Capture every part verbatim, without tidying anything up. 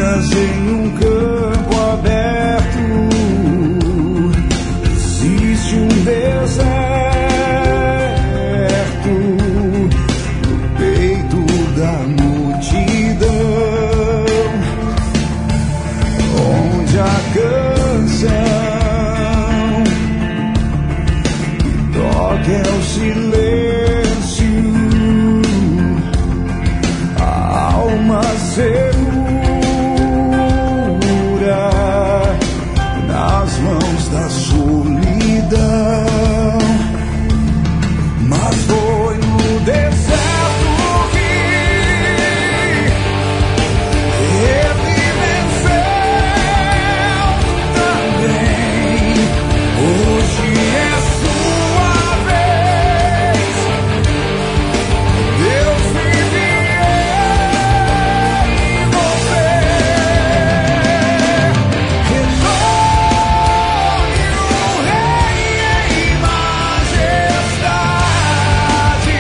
Vidas em um campo aberto, existe um deserto no peito da multidão, onde a canção toca é o silêncio, a alma segura nas mãos da solidão. Mas foi no deserto que ele venceu também. Hoje é sua vez. Deus vive em você. Retorne o Rei em majestade.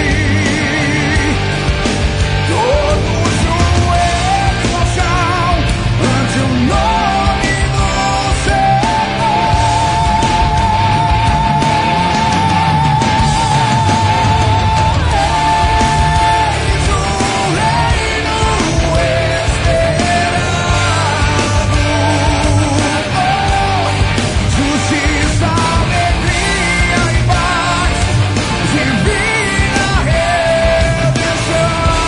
Todo joelho no chão ante o nome do Senhor. Eis o reino esperado. Justiça, alegria e paz, divina redenção.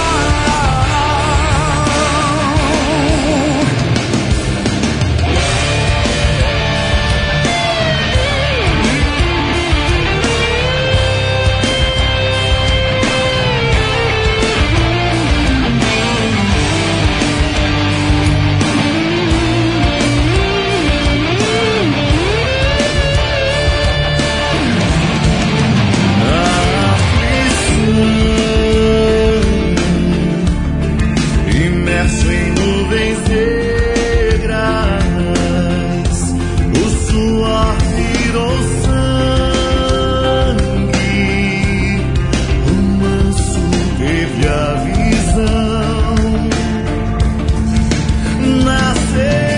Imerso em nuvens negras, o suor virou sangue, o manso teve a visão. Nasceu